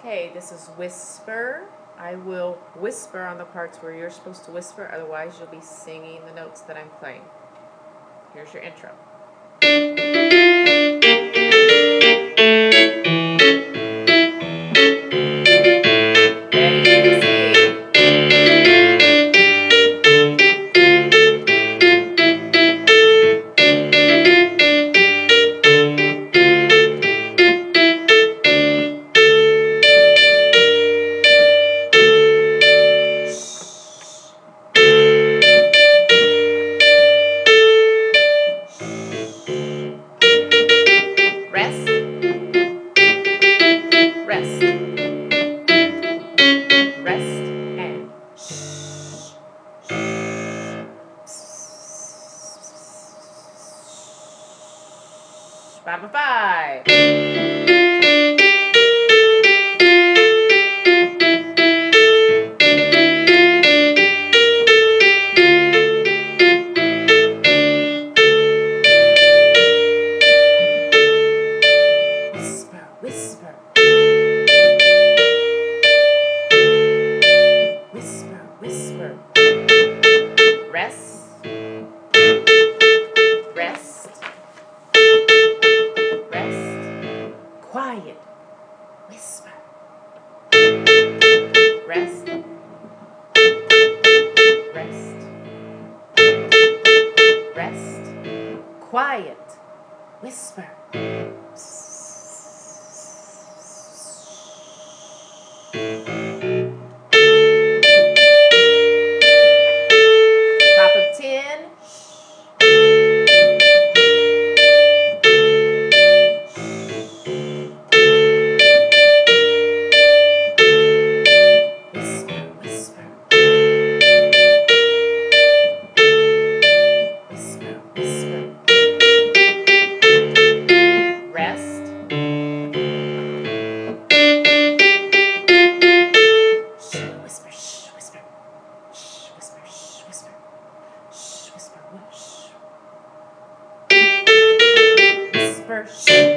Okay, this is whisper. I will whisper on the parts where you're supposed to whisper, otherwise you'll be singing the notes that I'm playing. Here's your intro. Rest, rest, rest, and shh. 5 and 5. Whisper, whisper, whisper. Rest, rest, rest. Quiet, whisper. Rest, rest, rest. Quiet, whisper. Top of 10. Whisper, whisper. Whisper, whisper. Rest. Shh, whisper, shh, whisper. Shh, whisper, shh, whisper. Shh, whisper, shh. Whisper, shh.